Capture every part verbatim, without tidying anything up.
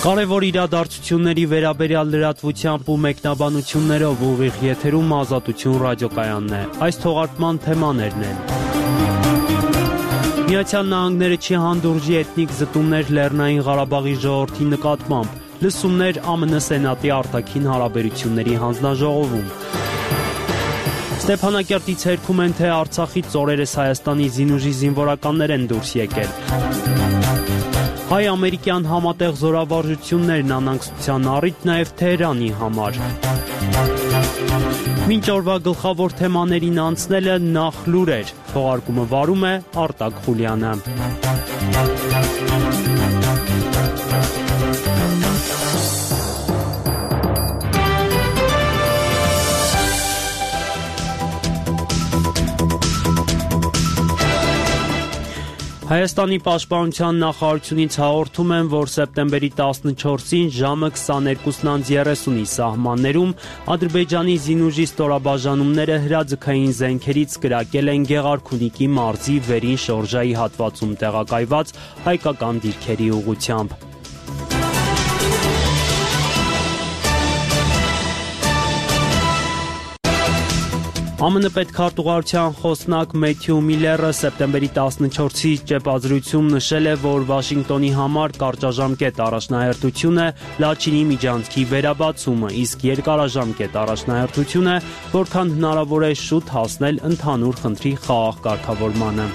Կարևոր իրադարձությունների վերաբերյալ լրատվությամբ ու մեկնաբանություններով ուղիղ եթերում Ազատություն ռադիոկայանն է։ Այս թողարկման թեմաներն են. Միացյալ Նահանգները չի հանդուրժի էթնիկ զտումներ Լեռնային Ղարաբաղի ժողովրդի նկատմամբ, լսումներ ԱՄՆ Սենատի արտաքին հարաբերությունների հանձնաժողովում։ Ստեփանակերտից հերքում են, թե Արցախից ծորերս Հայաստանի զինուժի զինվորականներ են դուրս եկել։ Հայ-ամերիկյան համատեղ զորավարժություններն անհանգստության առիթ նաև Թեհրանի համար։ Մինչ օրվա գլխավոր թեմաներին անցնելը նախ լուրեր, թողարկումը վարում է Արտակ Խուլյանը։ Հայաստանի պաշտպանության նախարարությունից հաղորդում են, որ սեպտեմբերի տասնչորսին ժամը քսաներկուսն երեսունի սահմաններում Ադրբեջանի զինուժի ստորաբաժանումները հրաձգային զենքերից կրակել են Գեղարքունիքի մարզի վերին շորժայի հատվածում տեղակայված հայկական դիրքերի ուղղությամբ։ ԱՄՆ պետքարտուղարության խոսնակ Մեթյու Միլլերը սեպտեմբերի տասնչորսի ճեպազրույցում նշել է, որ Վաշինգտոնի համար կարճաժամկետ առաջնահերթություն է Լաչինի միջանցքի վերաբացումը, իսկ երկարաժամկետ առաջնահերթություն է, որքան հնարավոր է շուտ հասնել ընդհանուր խնդրի խաղաղ կարգավորմանը։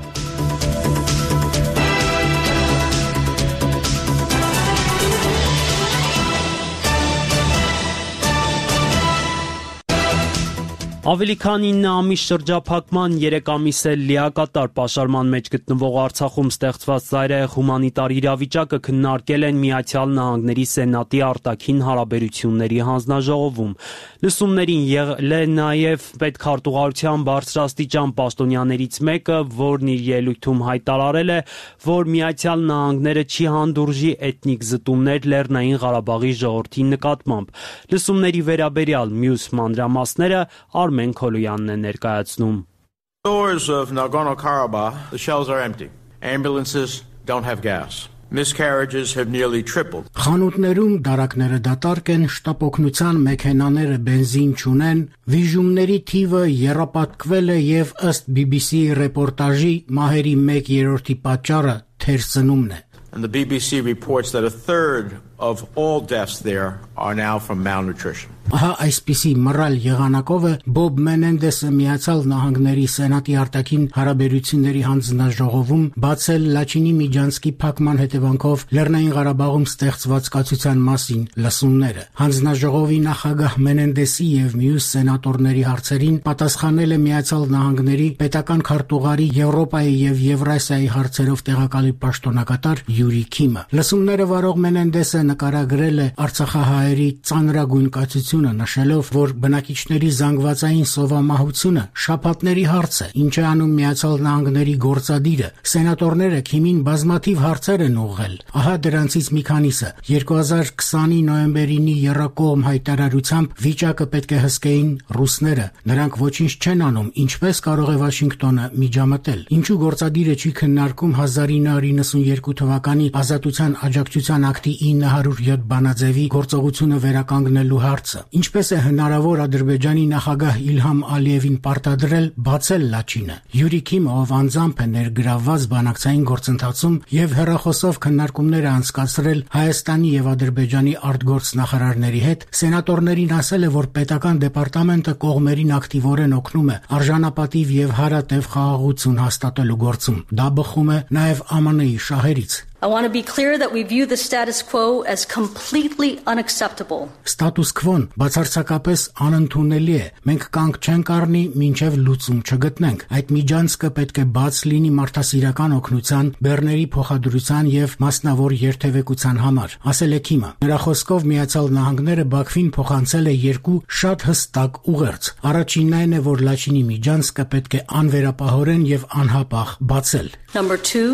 Ավելի քան ինը ամիս շրջափակման երեք ամիս է լիակատար պաշարման մեջ գտնվող Արցախում ստեղծված ծայրահեղ հումանիտար իրավիճակը քննարկել են Միացյալ Նահանգների Սենատի արտաքին հարաբերությունների հանձնաժողովում։ Լսումներին եղել է նաև պետքարտուղարության բարձրաստիճան պաշտոնյաներից մեկը, որն իր ելույթում հայտարարել է, որ Միացյալ Նահանգները չի հանդուրժի էթնիկ զտումներ Լեռնային Ղարաբաղի ժողովրդի նկատմամբ։ Լսումների վերաբերյալ մյուս մանրամասները Արմեն Քոլոյանն է ներկայացնում։ Stores of Nagorno-Karabakh, the shelves are empty. Ambulances don't have gas. Miscarriages have nearly tripled. Խանութներում դարակները դատարկ են, շտապօգնության մեքենաները բենզին չունեն, վիժումների թիվը եռապատկվել է եւ ըստ B B C ռեպորտաժի մահերի մեկ երրորդի պատճառը թերսնումն է։ And the B B C reports that a third of all deaths there are now from malnutrition. Ահա այսպիսի մռայլ եղանակով է Բոբ Մենենդեսը Միացյալ Նահանգների Սենատի արտաքին հարաբերությունների հանձնաժողովում բացել Լաչինի միջանցքի փակման հետևանքով Լեռնային Ղարաբաղում ստեղծված կացության մասին լսումները։ Հանձնաժողովի նախագահ Մենենդեսի եւ մյուս սենատորների հարցերին պատասխանել է Միացյալ Նահանգների պետական քարտուղարի Եվրոպայի եւ Եվրասիայի հարցերով տեղակալի պաշտոնակատար Յուրի Քիմը։ Լսումները վարող Մենենդեսը նկարագրել է արցախահայերի ծանրագույն կացությունը, նշելով, որ բնակիչների զանգվածային սովամահությունը շաբաթների հարց է, ինչ է անում Միացյալ Նահանգների գործադիրը։ Սենատորները Քիմին բազմաթիվ հարցեր են ուղղել։ Ահա դրանցից մի քանիսը։ երկու հազար քսանի նոյեմբերինի եռակողմ հայտարարությամբ վիճակը պետք է հսկեին ռուսները։ Նրանք ոչինչ չեն անում, ինչպես կարող է Վաշինգտոնը միջամտել։ Ինչու գործադիրը չի քննարկում հազար ինը հարյուր նվաթ թվականի Ազատության աջակցության ակտի ինը հարյուր յոթ բանաձևի գործողությունը վերականգնելու հարցը։ Ինչպես է հնարավոր Ադրբեջանի նախագահ Իլհամ Ալիևին պարտադրել բացել Լաչինը։ Յուրի Քիմը, ով անձամբ է ներգրավված բանակցային գործընթացում եւ հեռախոսով քննարկումներ է անցկացրել Հայաստանի եւ Ադրբեջանի արտգործնախարարների հետ, սենատորներին ասել է, որ պետական դեպարտամենտը կողմերին ակտիվորեն օգնում է արժանապատիվ եւ հարատև խաղաղություն հաստատելու գործում։ Դա բխում է նաեւ Α M N-ի շահերից։ I want to be clear that we view the status quo as completely unacceptable. Status quo-ն բացարձակապես անընդունելի է։ Մենք կանգ չենք առնի, մինչև լուծում չգտնենք։ Այդ միջանցքը պետք է բաց լինի մարդասիրական օգնության, բեռների փոխադրության եւ մասնավոր երթևեկության համար, ասել է Քիմը։ Նրա խոսքով Միացյալ Նահանգները Բաքվին փոխանցել է երկու շատ հստակ ուղերձ։ Առաջինն այն է, որ Լաչինի միջանցքը պետք է անվերապահորեն եւ անհապաղ բացել։ Number two,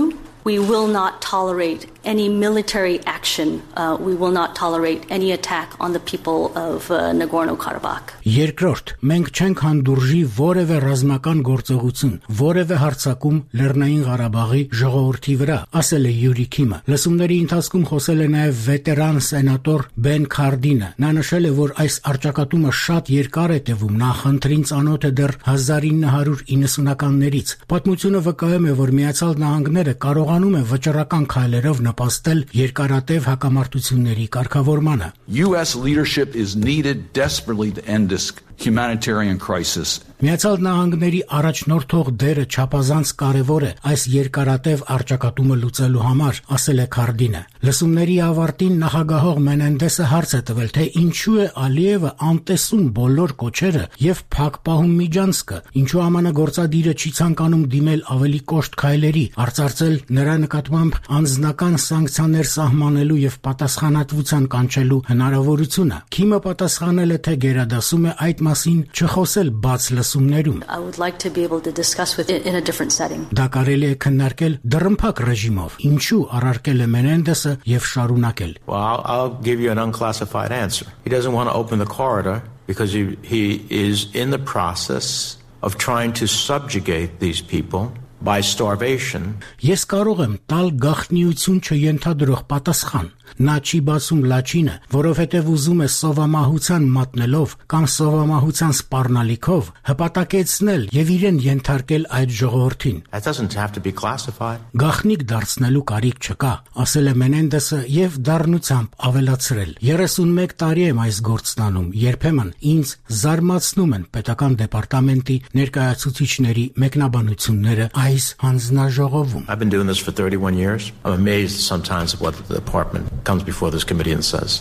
We will not tolerate any military action. Uh, we will not tolerate any attack on the people of uh, Nagorno-Karabakh. Երկրորդ, մենք չենք հանդուրժի որևէ ռազմական գործողություն, որևէ հարձակում Լեռնային Ղարաբաղի ժողովրդի վրա, ասել է Յուրի Քիմը։ Լսումների ընթացքում խոսել է նաև վետերան սենատոր Բեն Քարդինը։ Նա նշել է, որ այս առճակատումը շատ երկար է տևում, նա խնդրին ծանոթ է դեռ հազար ինը հարյուր իննսունականներից։ Պատմությունը վկայում է, որ Միացյալ Նահանգները կարողանում է վճռական քայլերով նպաստել երկարատև հակամարտությունների կարգավորմանը։ U S leadership is needed desperately to end this humanitarian crisis. Միացյալ Նահանգների առաջնորդող դերը չափազանց կարևոր է այս երկարատև առճակատումը լուծելու համար, ասել է Քարդինը։ Լսումների ավարտին նախագահող Մենենդեսը հարց է տվել, թե ինչու է Ալիևը անտեսում բոլոր կոչերը եւ փակ պահում Միջանցքը, ինչու համանագործադիրը չի ցանկանում դիմել ավելի կոշտ քայլերի, արծարծել նրա նկատմամբ անձնական սանկցիաներ սահմանելու եւ պատասխանատվության կանչելու հնարավորությունը։ Քիմը պատասխանել է, թե գերադասում է այդ մասին չխոսել բաց լսումներում։ I would like to be able to discuss with it in a different setting. Դա կարելի է քննարկել դռնփակ ռեժիմով, ինչու առարկել է Մենենդեսը եւ շարունակել։ Well, I'll, I'll give you an unclassified answer. He doesn't want to open the corridor because he, he is in the process of trying to subjugate these people by starvation. Ես կարող եմ տալ գաղտնիություն չենթադրող պատասխան։ Նա չի բացում լաչինը, որովհետև ուզում է սովամահության մատնելով կամ սովամահության սպառնալիքով հպատակեցնել եւ իրեն ենթարկել այդ ժողովրդին։ That doesn't have to be classified. Գաղտնիք դարձնելու կարիք չկա, ասել է Մենենդեսը եւ դառնությամբ ավելացրել. երեսունմեկ տարի եմ այս գործնանում, երբեմն ինձ զարմացնում են պետական դեպարտամենտի ներկայացուցիչների մեկնաբանությունները այս հանձնաժողովում։ I've been doing this for thirty-one years. I'm amazed sometimes at what the department comes before this committee and says.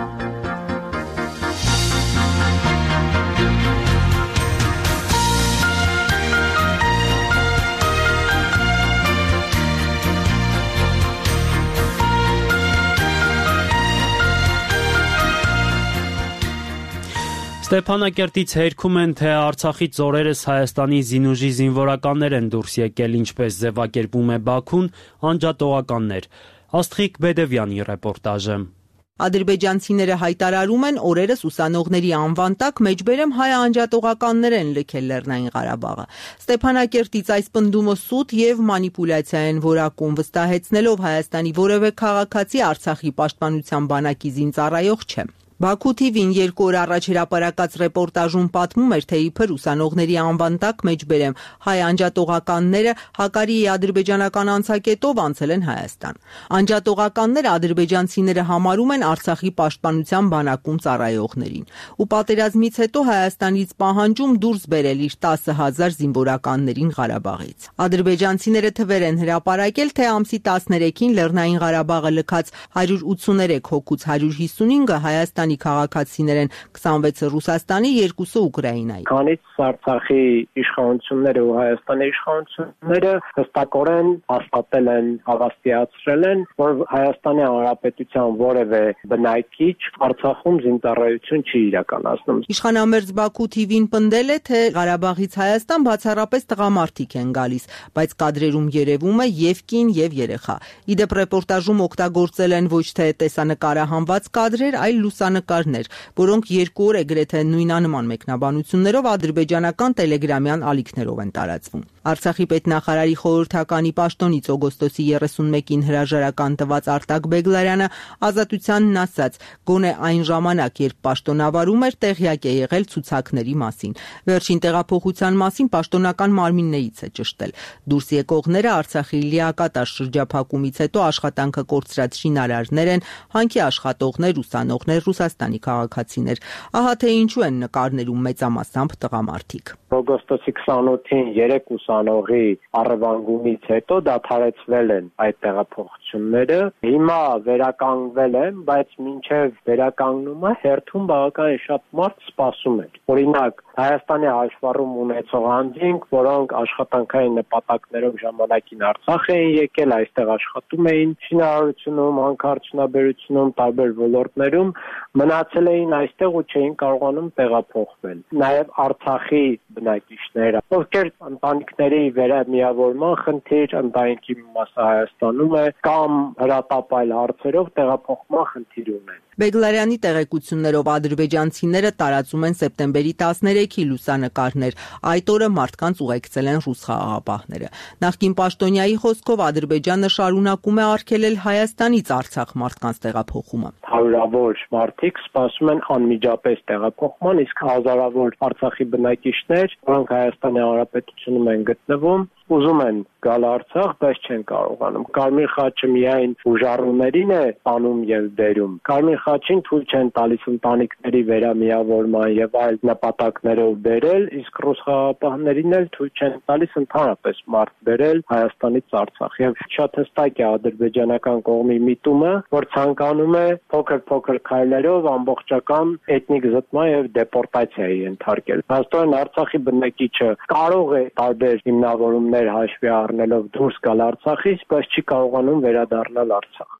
Ստեփանակերտից հերքում են, թե Արցախից օրերս Հայաստանի զինուժի զինվորականներ են դուրս եկել, ինչպես ձևակերպում է Բաքուն, անջատողականներ։ Աստղիկ Բեդևյանի ռեպորտաժը։ Ադրբեջանցիները հայտարարում են օրերս ուսանողների անվան տակ մեջբերեմ հայ անջատողականներ են լքել Լեռնային Ղարաբաղը։ Ստեփանակերտից այս պնդումը սուտ եւ մանիպուլյացիա են որակում, վստահեցնելով Հայաստանի որևէ քաղաքացի Արցախի պաշտպանության բանակի զինծառայող չէ։ Բաքու թիվին երկու օր առաջ հրապարակած ռեպորտաժում պատմում էր, թե իբր ուսանողների անվան տակ մեջբերեմ հայ անջատողականները Հակարիի ադրբեջանական անցակետով անցել են Հայաստան։ Անջատողականները ադրբեջանցիները համարում են Արցախի պաշտպանության բանակում ծառայողներին։ Ու պատերազմից հետո Հայաստանից պահանջում դուրս բերել իր տասը հազար զինվորականներին Ղարաբաղից։ Ադրբեջանցիները թվեր են հրապարակել, թե ամսի տասներեքին Լեռնային Ղարաբաղը լքած հարյուր ութսուներեք հոգուց հարյուր հիսունինը Հայաստան քաղաքացիներ են, քսանվեցը Ռուսաստանի, երկուսը Ուկրաինայի։ Քանից Արցախի իշխանությունները ու Հայաստանի իշխանությունները հստակորեն հաստատել են, հավաստիացրել են, որ Հայաստանի Հանրապետության որևէ բնակիչ Արցախում զինծառայություն չի իրականացնում։ Իշխանամերձ Բաքու թիվին պնդել է, թե Ղարաբաղից Հայաստան բացառապես տղամարդիկ են գալիս, բայց կադրերում երևում է եւ կին եւ երեխա։ Իդեպ ռեպորտաժում օգտագործել են ոչ թե տեսանկարահանված կադրեր, այլ լուսանկարներ, որոնք երկու օր է գրեթե նույնանման մեկնաբանություններով ադրբեջանական տելեգրամյան ալիքներով են տարածվում։ Արցախի պետնախարարի խորհրդականի պաշտոնից օգոստոսի երեսունմեկին հրաժարական տված Արտակ Բեգլարյանը Ազատությանն ասաց, գոնե այն ժամանակ, երբ պաշտոնավարում էր, տեղյակ է եղել ցուցակների մասին։ Վերջին տեղափոխության մասին պաշտոնական մարմիններից է ճշտել։ Դուրս եկողները Արցախի լիակատար շրջափակումից հետո աշխատանքը կորցրած շինարարներ են, հանքի աշխատողներ, ուսանողներ, Ռուսաստանի քաղաքացիներ։ Ահա թե ինչու են նկարներում մեծամասամբ տղամարդիկ։ Օգոստոսի քսանութին երեք ուսանողի առևանգումից հետո դադարեցվել են այդ տեղափոխությունները։ գործողությունները։ Հիմա վերականգնվել են, բայց մինչև վերականգնումը հերթում բավականին շատ մարդ սպասում էր։ Օրինակ, Հայաստանի հաշվառում ունեցող անձինք, որոնք աշխատանքային նպատակներով ժամանակին Արցախ էին եկել, այստեղ աշխատում էին շինարարությունում, հանքարդյունաբերությունում, տարբեր ոլորտներում, մնացել էին այստեղ ու չէին կարողանում տեղափոխվել։ Նաև Արցախի բնակիչները, ովքեր ընտանիքների վերամիավորման խնդիր, ընտանիքի մասը Հայաստանում է, կամ հրատապայլ հարցերով տեղափոխման խնդիր ունեն։ Բեգլարյանի տեղեկություններով ադրբեջանցիները տարածում են սեպտեմբերի տասներեքի լուսանկարներ։ Այդ օրը մարդկանց ուղեկցել են ռուս խաղաղապահները։ Նախկին պաշտոնյայի խոսքով Ադրբեջանը շարունակում է արգելել Հայաստանից Արցախ մարդկանց տեղափոխումը։ Հարյուրավոր մարդիկ սպասում են անմիջապես տեղափոխման, իսկ հազարավոր Արցախի բնակիչներ, որոնք Հայաստանի Հանրապետությունում են գտնվում, ուզում են գալ Արցախ, բայց չեն կարողանում։ Կարմիր խաչը միայն ուժառուներին է անում եւ բերում։ Կարմիր խաչին թույլ չեն տալիս ընտանիքների վերամիավորման եւ այլ նպատակներով բերել, իսկ ռուս խաղաղապահներին էլ թույլ չեն տալիս ընդհանրապես մարդ բերել Հայաստանից Արցախ։ Եվ շատ հստակ է ադրբեջանական կողմի միտումը, որ ցանկանում է փոքր-փոքր քայլերով ամբողջական էթնիկ զտման եւ դեպորտացիայի ենթարկել։ Հաստատ Արցախի բնակիչը կարող է տարբեր հիմնավորումներ հաշվի առնելով դուրս գալ Արցախից, բայց չի կարողանում վերադառնալ Արցախ։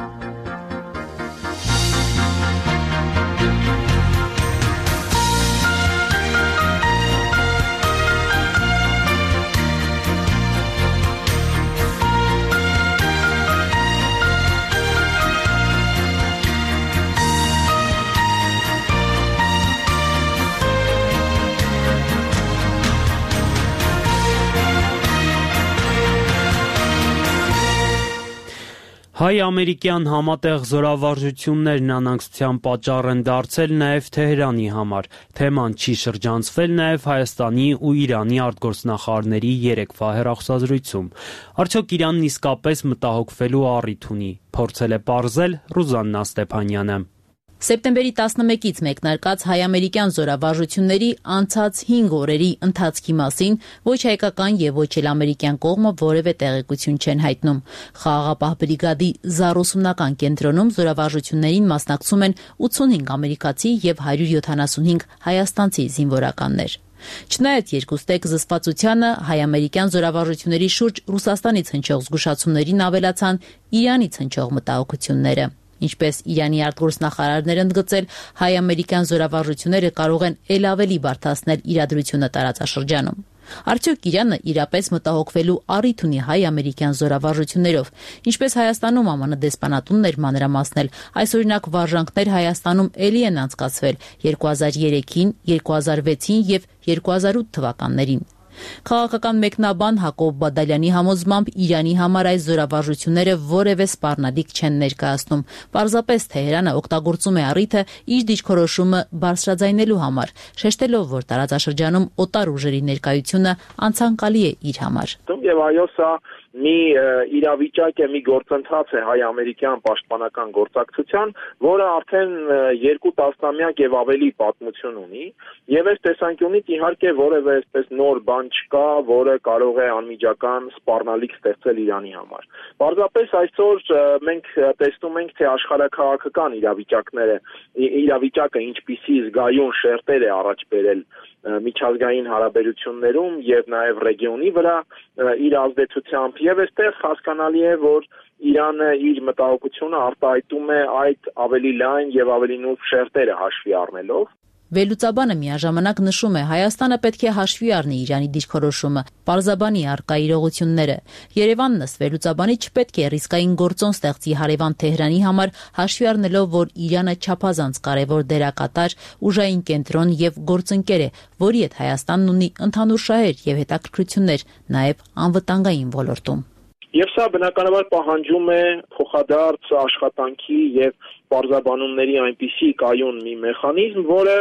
Հայ-ամերիկյան համատեղ զորավարժություններն անհանգստության պատճառ են դարձել նաև Թեհրանի համար։ Թեման չի շրջանցվել նաև Հայաստանի ու Իրանի արտգործնախարարների երեկվա հեռախոսազրույցում։ Արդյոք Իրանն իսկապես մտահոգվելու առիթ ունի, փորձել է պարզել Ռուզաննա Ստեփանյանը։ Սեպտեմբերի տասնմեկից մեկնարկած հայ-ամերիկյան զորավարժությունների անցած հինգ օրերի ընթացքի մասին ոչ հայկական եւ ոչ էլ ամերիկյան կողմը որևէ տեղեկություն չեն հայտնում։ Խաղաղապահ բրիգադի զառուսումնական կենտրոնում զորավարժություններին մասնակցում են ութսունհինգ ամերիկացի եւ հարյուր յոթանասունհինգ հայաստանցի զինվորականներ։ Չնայած երկուստեք զսպվածությանը հայ-ամերիկյան զորավարժությունների շուրջ Ռուսաստանից հնչող զգուշացումներին ավելացան Իրանից հնչող մտահոգությունները։ Ինչպես Իրանի արտգործնախարարն էր ընդգծել, հայ-ամերիկյան զորավարժությունները կարող են ել ավելի բարդացնել իրադրությունը տարածաշրջանում։ Արդյոք Իրանը իրապես մտահոգվելու առիթ ունի հայ-ամերիկյան զորավարժություններով, ինչպես Հայաստանում ԱՄՆ դեսպանատունն էր մանրամասնել, այս օրինակ վարժանքներ Հայաստանում ելի են անցկացվել երկու հազար երեքին, երկու հազար վեցին եւ երկու հազար ութ թվականներին։ Քաղաքական մեկնաբան Հակոբ Բադալյանի համոզմամբ Իրանի համար այս զորավարժությունները որևէ սպառնալիք չեն ներկայացնում։ Պարզապես Թեհրանը օգտագործում է առիթը իր դիրքորոշումը բարձրաձայնելու համար, շեշտելով, որ տարածաշրջանում օտար ուժերի ներկայությունը անցանկալի է իր համար։ Եվ այո, սա մի իրավիճակ է, մի գործընթաց է հայ-ամերիկյան պաշտպանական գործակցության, որը արդեն երկու տասնամյակ եւ ավելի պատմություն ունի, եւ այս տեսանկյունից իհարկե որևէ այսպես նոր բան չկա, որը կարող է անմիջական սպառնալիք ստեղծել Իրանի համար։ Պարզապես այսօր մենք տեսնում ենք, թե աշխարհաքաղաքական իրավիճակները, իրավիճակը ինչպիսի զգայուն շերտեր է առաջ բերել միջազգային հարաբերություններում եւ նաեւ ռեգիոնի վրա իր ազդեցությամբ, եւ այստեղ հասկանալի է, որ Իրանը իր մտահոգությունը արտահայտում է այդ ավելի լայն եւ ավելի նուրբ շերտերը հաշվի առնելով։ Վերլուծաբանը միաժամանակ նշում է, Հայաստանը պետք է հաշվի առնի Իրանի դիրքորոշումը, պարզաբանի առկա իրողությունները։ Երևանն ըստ վերլուծաբանի չպետք է ռիսկային գործոն ստեղծի հարևան Թեհրանի համար, հաշվի առնելով, որ Իրանը չափազանց կարևոր դերակատար, ուժային կենտրոն եւ գործընկեր է, որի հետ Հայաստանն ունի ընդհանուր շահեր եւ հետաքրքրություններ, նաեւ անվտանգային ոլորտում։ Եվ սա բնականաբար պահանջում է փոխադարձ աշխատանքի եւ պարզաբանումների այնպիսի կայուն մի մեխանիզմ, որը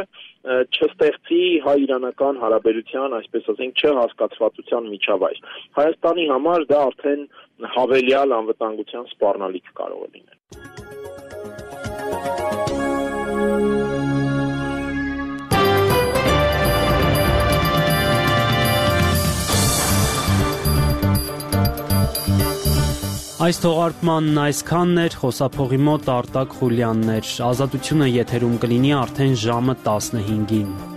չստեղծի հայ-իրանական հարաբերության, այսպես ասենք, չհասկացվածության միջավայր։ Հայաստանի համար դա արդեն հավելյալ անվտանգության սպառնալիք կարող է լինել։ Այս թողարկմանն այսքանն էր, խոսափողի մոտ Արտակ Խուլյանն էր։ Ազատությունը եթերում կլինի արդեն ժամը տասնհինգին։